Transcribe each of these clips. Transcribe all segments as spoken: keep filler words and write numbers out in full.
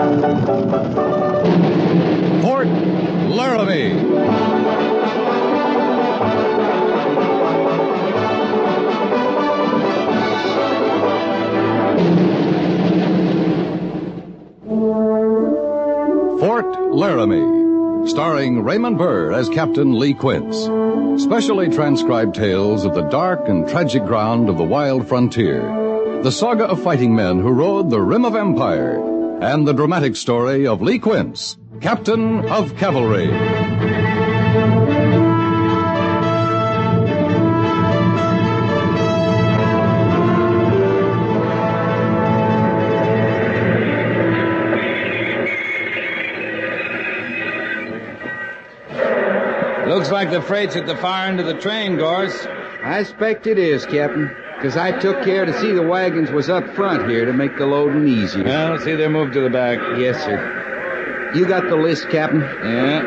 Fort Laramie. Fort Laramie, starring Raymond Burr as Captain Lee Quince. Specially transcribed tales of the dark and tragic ground of the wild frontier. The saga of fighting men who rode the rim of empire. And the dramatic story of Lee Quince, Captain of Cavalry. Looks like the freight's at the far end of the train, Gorse. I expect it is, Captain, because I took care to see the wagons was up front here to make the loading easier. Well, see, they're moved to the back. Yes, sir. You got the list, Captain? Yeah.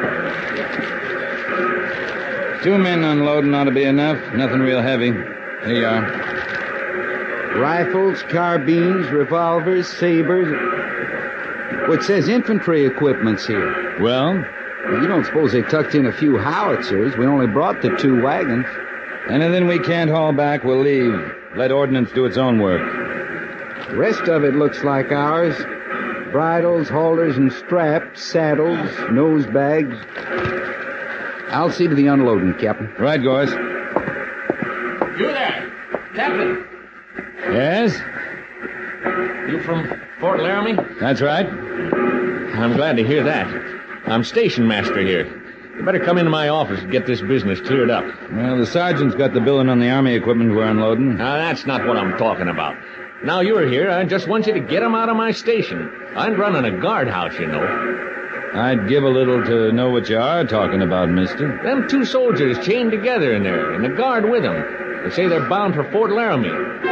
Two men unloading ought to be enough. Nothing real heavy. Here you are. Rifles, carbines, revolvers, sabers. Well, it says infantry equipment's here. Well? You don't suppose they tucked in a few howitzers? We only brought the two wagons. Anything we can't haul back, we'll leave. Let ordnance do its own work. The rest of it looks like ours. Bridles, halters, and straps, saddles, nose bags. I'll see to the unloading, Captain. Right, Gorse. You there, Captain. Yes? You from Fort Laramie? That's right. I'm glad to hear that. I'm station master here. You better come into my office and get this business cleared up. Well, the sergeant's got the billing on the army equipment we're unloading. Now, that's not what I'm talking about. Now you're here, I just want you to get 'em out of my station. I'm running a guardhouse, you know. I'd give a little to know what you are talking about, mister. Them two soldiers chained together in there, and a guard with them. They say they're bound for Fort Laramie.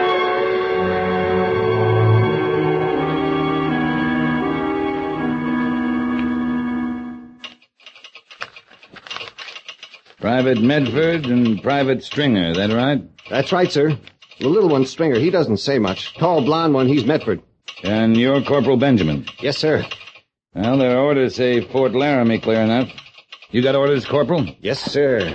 Private Medford and Private Stringer, that right? That's right, sir. The little one's Stringer. He doesn't say much. Tall, blond one, he's Medford. And you're Corporal Benjamin? Yes, sir. Well, their orders say Fort Laramie clear enough. You got orders, Corporal? Yes, sir.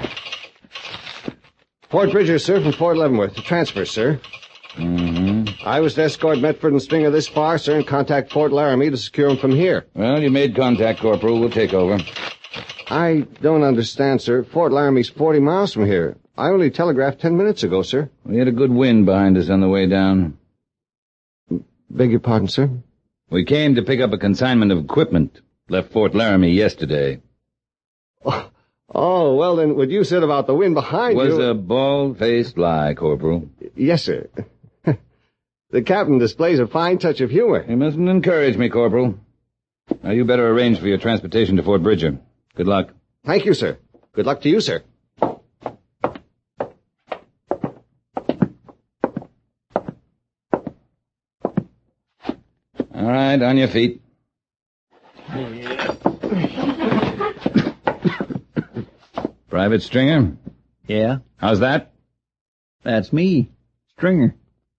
Fort Bridger, sir, from Fort Leavenworth. To transfer, sir. Mm-hmm. I was to escort Medford and Stringer this far, sir, and contact Fort Laramie to secure them from here. Well, you made contact, Corporal. We'll take over. I don't understand, sir. Fort Laramie's forty miles from here. I only telegraphed ten minutes ago, sir. We had a good wind behind us on the way down. Beg your pardon, sir? We came to pick up a consignment of equipment. Left Fort Laramie yesterday. Oh, oh well then, what you said about the wind behind was you... Was a bald-faced lie, Corporal. Yes, sir. The captain displays a fine touch of humor. You mustn't encourage me, Corporal. Now, you better arrange for your transportation to Fort Bridger. Good luck. Thank you, sir. Good luck to you, sir. All right, on your feet. Private Stringer? Yeah? How's that? That's me, Stringer.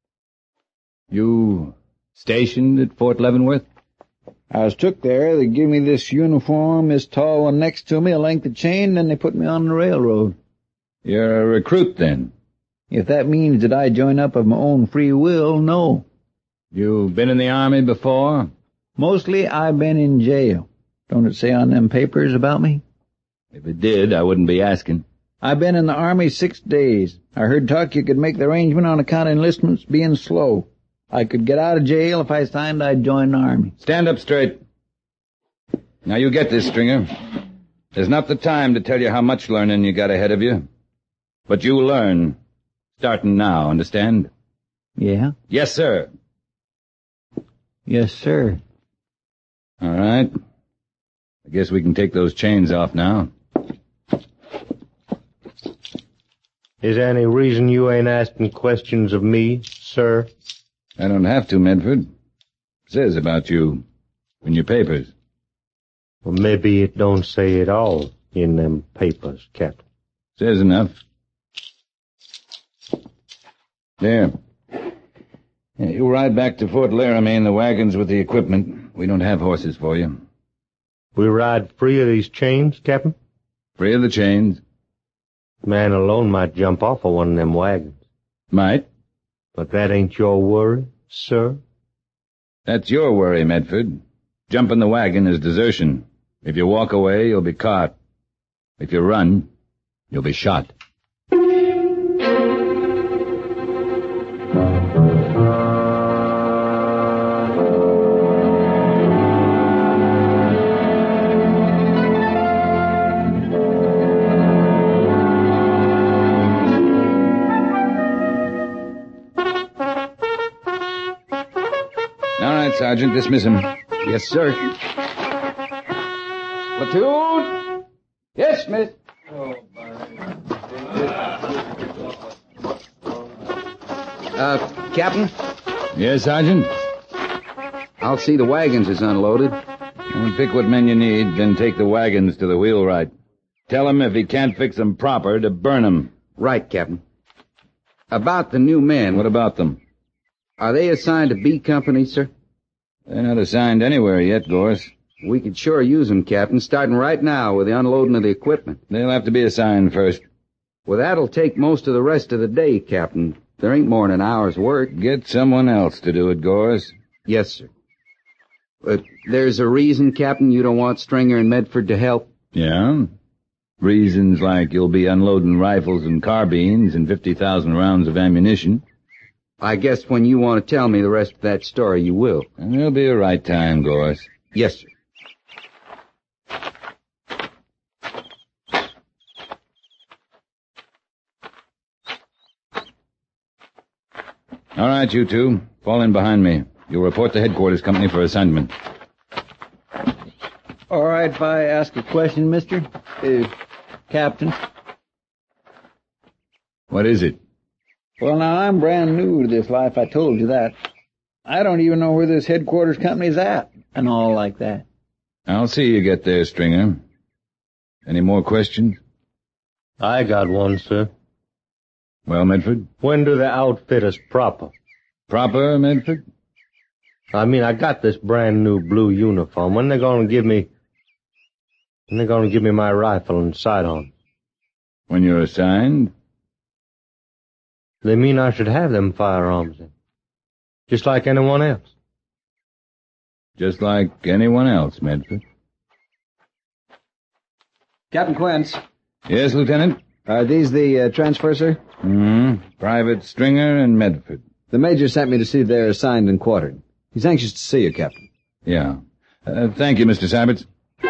You stationed at Fort Leavenworth? I was took there. They give me this uniform, this tall one next to me, a length of chain, then they put me on the railroad. You're a recruit, then? If that means that I join up of my own free will, no. You been in the Army before? Mostly I've been in jail. Don't it say on them papers about me? If it did, I wouldn't be asking. I've been in the Army six days. I heard talk you could make the arrangement on account of enlistments being slow. I could get out of jail if I signed I'd join the Army. Stand up straight. Now you get this, Stringer. There's not the time to tell you how much learning you got ahead of you. But you learn. Starting now, understand? Yeah? Yes, sir. Yes, sir. All right. I guess we can take those chains off now. Is there any reason you ain't asking questions of me, sir? I don't have to, Medford. It says about you in your papers. Well, maybe it don't say it all in them papers, Captain. Says enough. There. Yeah, you ride back to Fort Laramie in the wagons with the equipment. We don't have horses for you. We ride free of these chains, Captain? Free of the chains. Man alone might jump off of one of them wagons. Might. But that ain't your worry, sir? That's your worry, Medford. Jumping the wagon is desertion. If you walk away, you'll be caught. If you run, you'll be shot. All right, Sergeant, dismiss him. Yes, sir. Platoon! Yes, miss. Uh, Captain? Yes, Sergeant? I'll see the wagons is unloaded. Well, pick what men you need, then take the wagons to the wheelwright. Tell him if he can't fix them proper, to burn them. Right, Captain. About the new men. What about them? Are they assigned to B Company, sir? They're not assigned anywhere yet, Gorse. We could sure use them, Captain, starting right now with the unloading of the equipment. They'll have to be assigned first. Well, that'll take most of the rest of the day, Captain. There ain't more than an hour's work. Get someone else to do it, Gorse. Yes, sir. But there's a reason, Captain, you don't want Stringer and Medford to help? Yeah? Reasons like you'll be unloading rifles and carbines and fifty thousand rounds of ammunition. I guess when you want to tell me the rest of that story, you will. And there'll be a right time, Gorse. Yes, sir. All right, you two. Fall in behind me. You'll report to headquarters company for assignment. All right if I ask a question, mister? Uh, Captain? What is it? Well, now, I'm brand new to this life, I told you that. I don't even know where this headquarters company's at, and all like that. I'll see you get there, Stringer. Any more questions? I got one, sir. Well, Medford? When do they outfit us proper? Proper, Medford? I mean, I got this brand new blue uniform. When they gonna give me... When they gonna give me my rifle and sidearms? When you're assigned? They mean I should have them firearms then. Just like anyone else. Just like anyone else, Medford. Captain Quince. Yes, Lieutenant? Are these the uh, transfers, sir? Mm-hmm. Private Stringer and Medford. The Major sent me to see if they're assigned and quartered. He's anxious to see you, Captain. Yeah. Uh, thank you, Mister Sabbats.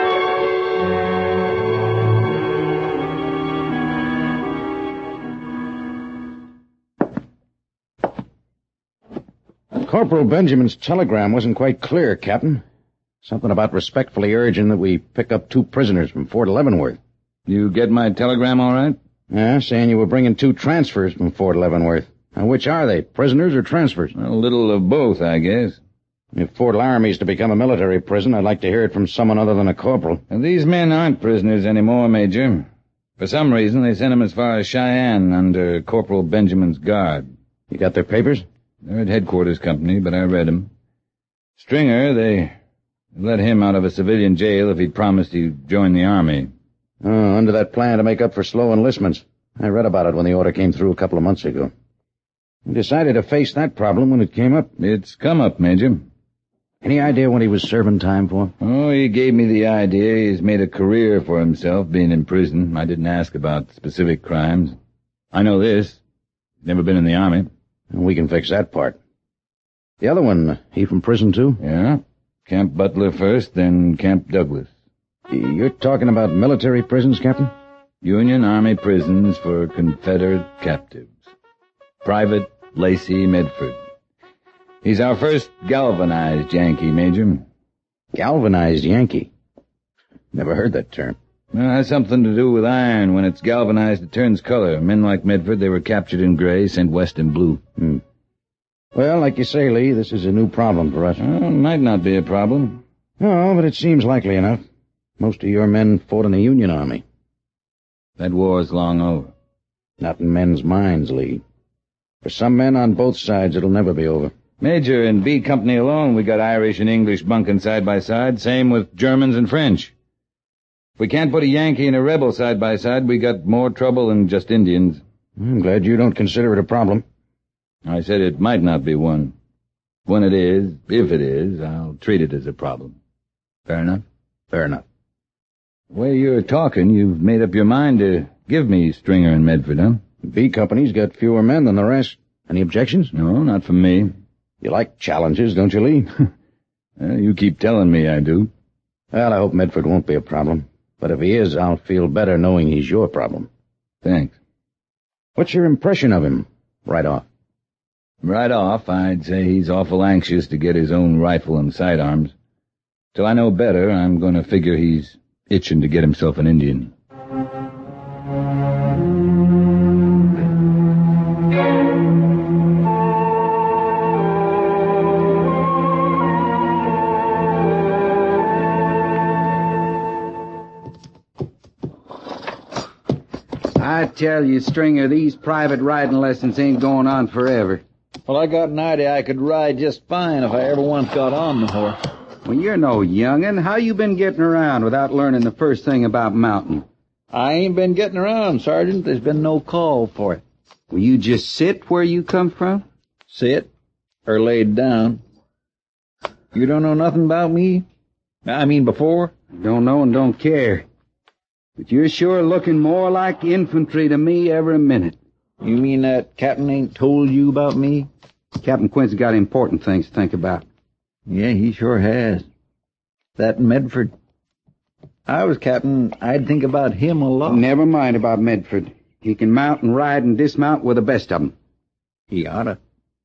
Corporal Benjamin's telegram wasn't quite clear, Captain. Something about respectfully urging that we pick up two prisoners from Fort Leavenworth. You get my telegram all right? Yeah, saying you were bringing two transfers from Fort Leavenworth. Now, which are they, prisoners or transfers? A little of both, I guess. If Fort Laramie's to become a military prison, I'd like to hear it from someone other than a corporal. And these men aren't prisoners anymore, Major. For some reason, they sent them as far as Cheyenne under Corporal Benjamin's guard. You got their papers? They're at headquarters company, but I read them. Stringer, they let him out of a civilian jail if he'd promised he'd join the Army. Oh, under that plan to make up for slow enlistments. I read about it when the order came through a couple of months ago. We decided to face that problem when it came up. It's come up, Major. Any idea what he was serving time for? Oh, he gave me the idea. He's made a career for himself being in prison. I didn't ask about specific crimes. I know this. Never been in the Army. We can fix that part. The other one, he from prison too? Yeah. Camp Butler first, then Camp Douglas. You're talking about military prisons, Captain? Union Army prisons for Confederate captives. Private Lacey Medford. He's our first galvanized Yankee, Major. Galvanized Yankee? Never heard that term. Well, it has something to do with iron. When it's galvanized, it turns color. Men like Medford, they were captured in gray, sent west in blue. Hmm. Well, like you say, Lee, this is a new problem for us. Well, it might not be a problem. No, but it seems likely enough. Most of your men fought in the Union Army. That war's long over. Not in men's minds, Lee. For some men on both sides, it'll never be over. Major, in B Company alone, we got Irish and English bunking side by side, same with Germans and French. If we can't put a Yankee and a rebel side by side, we got more trouble than just Indians. I'm glad you don't consider it a problem. I said it might not be one. When it is, if it is, I'll treat it as a problem. Fair enough? Fair enough. The way you're talking, you've made up your mind to give me Stringer and Medford, huh? B Company's got fewer men than the rest. Any objections? No, not from me. You like challenges, don't you, Lee? Well, you keep telling me I do. Well, I hope Medford won't be a problem. But if he is, I'll feel better knowing he's your problem. Thanks. What's your impression of him, right off? Right off, I'd say he's awful anxious to get his own rifle and sidearms. Till I know better, I'm going to figure he's itching to get himself an Indian. I tell you, Stringer, these private riding lessons ain't going on forever. Well, I got an idea I could ride just fine if I ever once got on the horse. Well, you're no young'un. How you been getting around without learning the first thing about mounting? I ain't been getting around, Sergeant. There's been no call for it. Will you just sit where you come from? Sit, or laid down. You don't know nothing about me? I mean, before? Don't know and don't care. But you're sure looking more like infantry to me every minute. You mean that captain ain't told you about me? Captain Quint's got important things to think about. Yeah, he sure has. That Medford. I was captain, I'd think about him a lot. Never mind about Medford. He can mount and ride and dismount with the best of 'em. He oughta.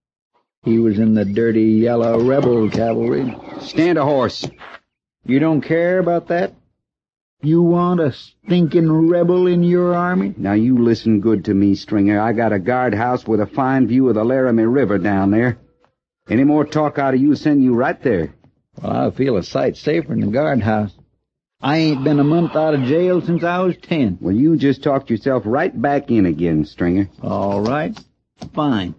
He was in the dirty yellow rebel cavalry. Stand a horse. You don't care about that? You want a stinking rebel in your army? Now you listen good to me, Stringer. I got a guardhouse with a fine view of the Laramie River down there. Any more talk out of you, send you right there. Well, I feel a sight safer in the guardhouse. I ain't been a month out of jail since I was ten. Well, you just talked yourself right back in again, Stringer. All right. Fine.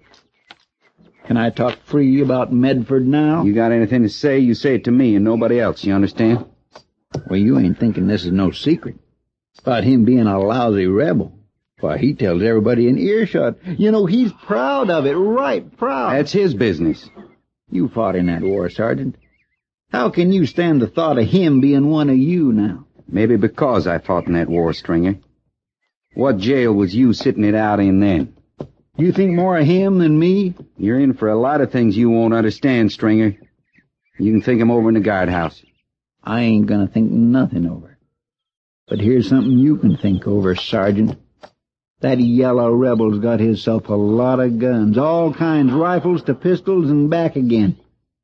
Can I talk free about Medford now? You got anything to say, you say it to me and nobody else, you understand? Well, you ain't thinking this is no secret. About him being a lousy rebel. Why, he tells everybody in earshot. You know, he's proud of it, right proud. That's his business. You fought in that war, Sergeant. How can you stand the thought of him being one of you now? Maybe because I fought in that war, Stringer. What jail was you sitting it out in then? You think more of him than me? You're in for a lot of things you won't understand, Stringer. You can think 'em over in the guardhouse. I ain't gonna think nothing over. But here's something you can think over, Sergeant. That yellow rebel's got himself a lot of guns, all kinds, rifles to pistols and back again.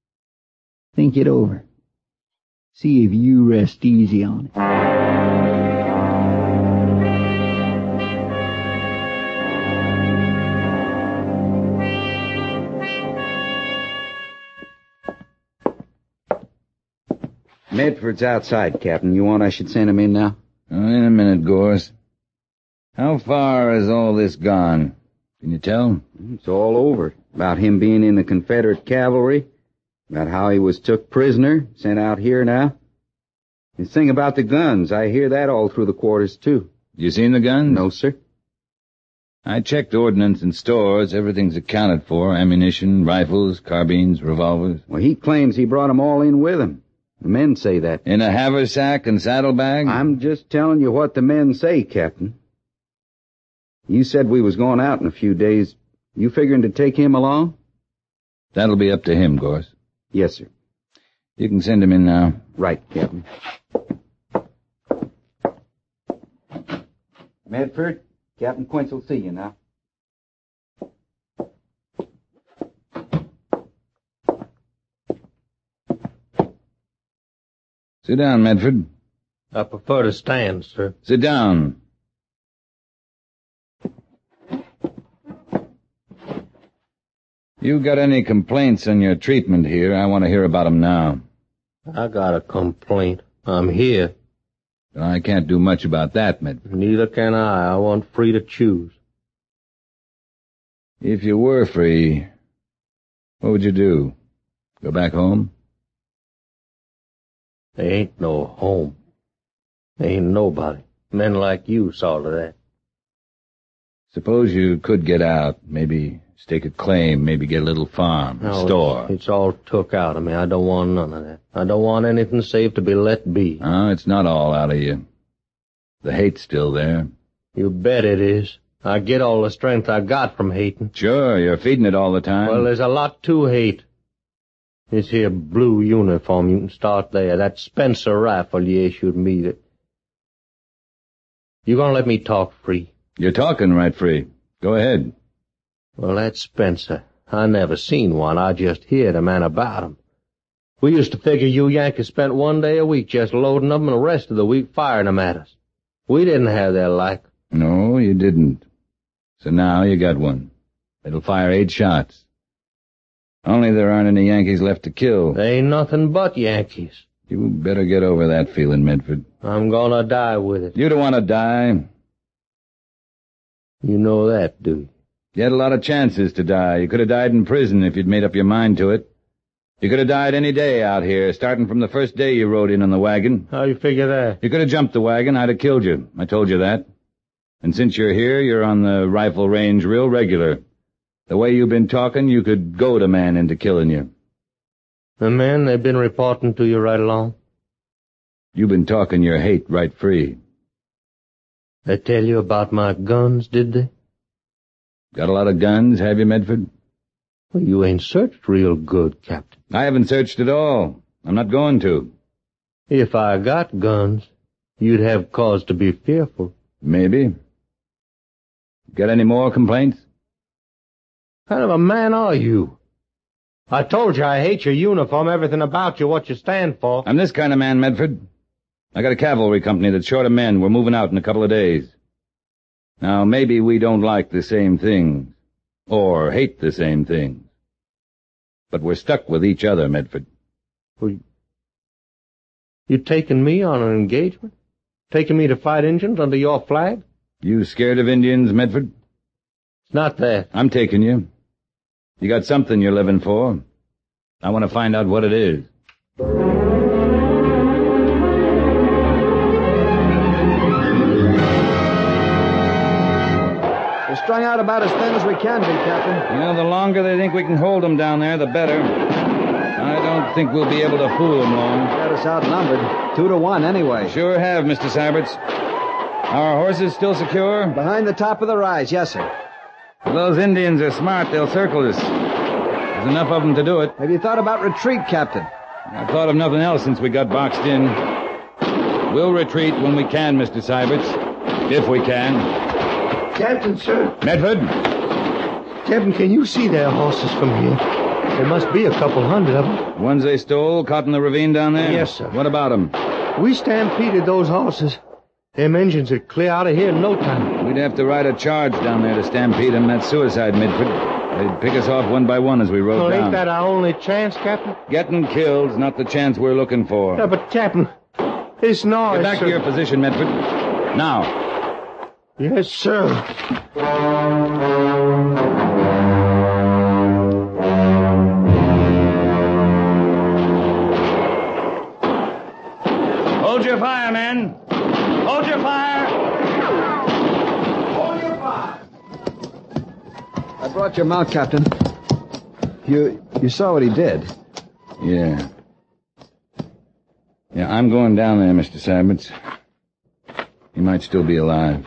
Think it over. See if you rest easy on it. Medford's outside, Captain. You want I should send him in now? Oh, in a minute, Gorse. How far has all this gone? Can you tell? It's all over. About him being in the Confederate cavalry. About how he was took prisoner, sent out here now. The thing about the guns, I hear that all through the quarters, too. You seen the guns? No, sir. I checked ordnance and stores. Everything's accounted for. Ammunition, rifles, carbines, revolvers. Well, he claims he brought 'em all in with him. The men say that. In a haversack and saddlebag? I'm just telling you what the men say, Captain. You said we was going out in a few days. You figuring to take him along? That'll be up to him, Gorse. Yes, sir. You can send him in now. Right, Captain. Medford, Captain Quince will see you now. Sit down, Medford. I prefer to stand, sir. Sit down. You got any complaints on your treatment here? I want to hear about 'em now. I got a complaint. I'm here. I can't do much about that, Medford. Neither can I. I want free to choose. If you were free, What would you do? Go back home? There ain't no home. There ain't nobody. Men like you saw to that. Suppose you could get out, maybe stake a claim, maybe get a little farm, No, store. It's, it's all took out of me. I don't want none of that. I don't want anything save to be let be. Oh, it's not all out of you. The hate's still there. You bet it is. I get all the strength I got from hating. Sure, you're feeding it all the time. Well, there's a lot to hate. This here blue uniform, you can start there. That Spencer rifle you issued me. That... You gonna let me talk free? You're talking right free. Go ahead. Well, that Spencer, I never seen one. I just heard a man about him. We used to figure you Yankees spent one day a week just loading them and the rest of the week firing them at us. We didn't have their like. No, you didn't. So now you got one. It'll fire eight shots. Only there aren't any Yankees left to kill. They ain't nothing but Yankees. You better get over that feeling, Medford. I'm gonna die with it. You don't want to die. You know that, do you? You had a lot of chances to die. You could have died in prison if you'd made up your mind to it. You could have died any day out here, starting from the first day you rode in on the wagon. How you figure that? You could have jumped the wagon, I'd have killed you. I told you that. And since you're here, you're on the rifle range real regular. The way you've been talking, you could goad a man into killing you. The men, they've been reporting to you right along? You've been talking your hate right free. They tell you about my guns, did they? Got a lot of guns, have you, Medford? Well, you ain't searched real good, Captain. I haven't searched at all. I'm not going to. If I got guns, you'd have cause to be fearful. Maybe. Got any more complaints? What kind of a man are you? I told you I hate your uniform, everything about you, what you stand for. I'm this kind of man, Medford. I got a cavalry company that's short of men. We're moving out in a couple of days. Now, maybe we don't like the same things, or hate the same things. But we're stuck with each other, Medford. Well, you taking me on an engagement? Taking me to fight Indians under your flag? You scared of Indians, Medford? It's not that. I'm taking you. You got something you're living for. I want to find out what it is. We're strung out about as thin as we can be, Captain. You know, the longer they think we can hold them down there, the better. I don't think we'll be able to fool them long. Got us outnumbered. Two to one, anyway. Sure have, Mister Syberts. Our horses still secure? Behind the top of the rise, yes, sir. If those Indians are smart, they'll circle us. There's enough of them to do it. Have you thought about retreat, Captain? I've thought of nothing else since we got boxed in. We'll retreat when we can, Mister Syberts. If we can. Captain, sir. Medford? Captain, can you see their horses from here? There must be a couple hundred of them. Ones they stole, caught in the ravine down there? Yes, sir. What about them? We stampeded those horses. Them engines would clear out of here in no time. We'd have to ride a charge down there to stampede them. That's suicide, Medford. They'd pick us off one by one as we rode Well, down. ain't that our only chance, Captain? Getting killed's not the chance we're looking for. Yeah, but, Captain, this noise... Get back sir. to your position, Medford. Now. Yes, sir. Hold your fire, men. Hold your fire. Hold your fire. I brought your mount, Captain. You you saw what he did. Yeah. Yeah, I'm going down there, Mister Syberts. He might still be alive.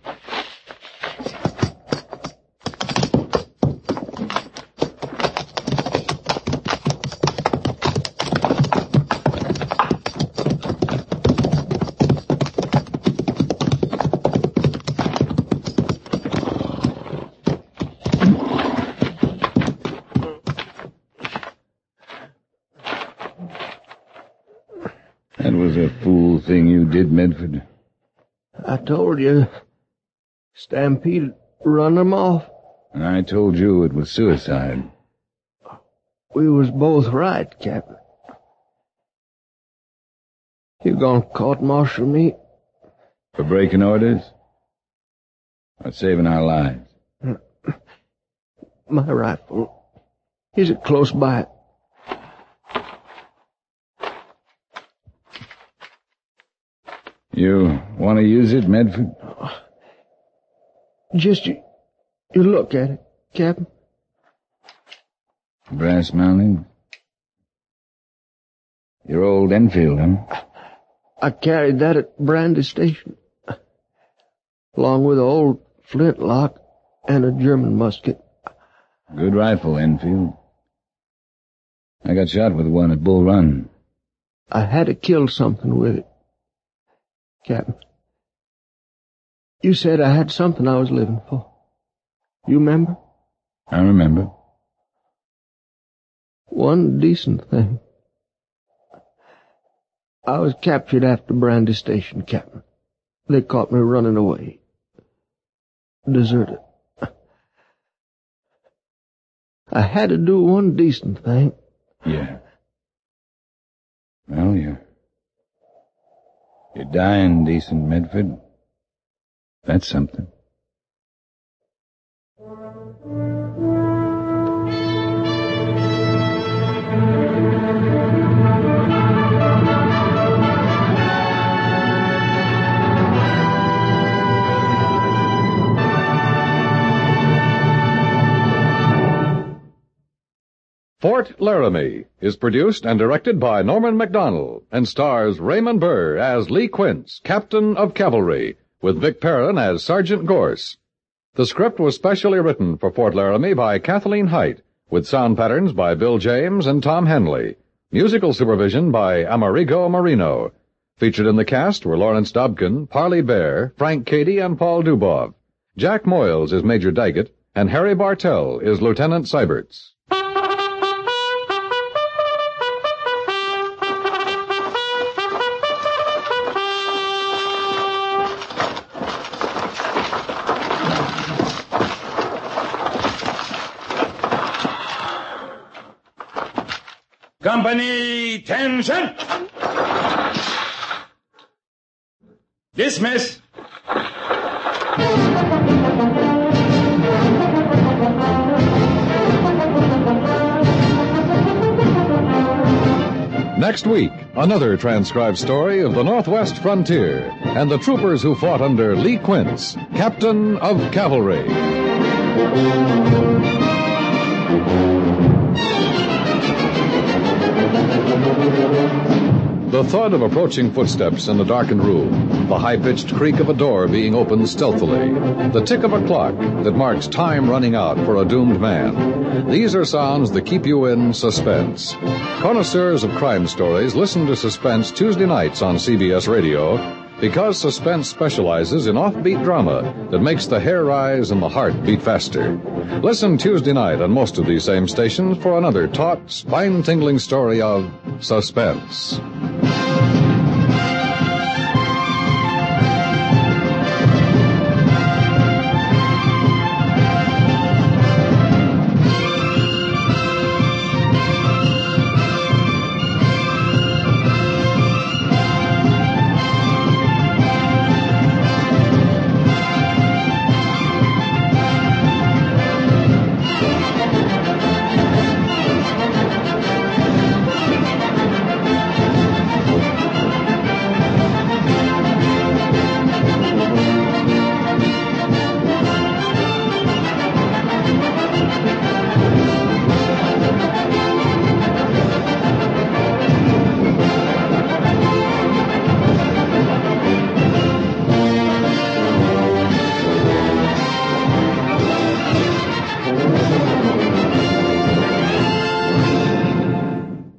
That was a fool thing you did, Medford. I told you. Stampede run them off. And I told you it was suicide. We was both right, Captain. You gonna court-martial me? For breaking orders? Or saving our lives? My rifle. Is it close by? You want to use it, Medford? Just you, you look at it, Captain. Brass mounting. Your old Enfield, huh? I carried that at Brandy Station, along with an old flintlock and a German musket. Good rifle, Enfield. I got shot with one at Bull Run. I had to kill something with it, Captain. You said I had something I was living for. You remember? I remember. One decent thing. I was captured after Brandy Station, Captain. They caught me running away. Deserted. I had to do one decent thing. Yeah. Well, you're... You're dying decent, Medford. That's something. Fort Laramie is produced and directed by Norman Macdonald and stars Raymond Burr as Lee Quince, Captain of Cavalry, with Vic Perrin as Sergeant Gorse. The script was specially written for Fort Laramie by Kathleen Height, with sound patterns by Bill James and Tom Henley. Musical supervision by Amerigo Marino. Featured in the cast were Lawrence Dobkin, Parley Bear, Frank Cady, and Paul Dubov. Jack Moyles is Major Daggett, and Harry Bartell is Lieutenant Seiberts. Company, attention! Dismiss! Next week, another transcribed story of the Northwest frontier and the troopers who fought under Lee Quince, Captain of Cavalry. The thud of approaching footsteps in the darkened room, the high-pitched creak of a door being opened stealthily, the tick of a clock that marks time running out for a doomed man. These are sounds that keep you in suspense. Connoisseurs of crime stories listen to Suspense Tuesday nights on C B S Radio because Suspense specializes in offbeat drama that makes the hair rise and the heart beat faster. Listen Tuesday night on most of these same stations for another taut, spine-tingling story of suspense.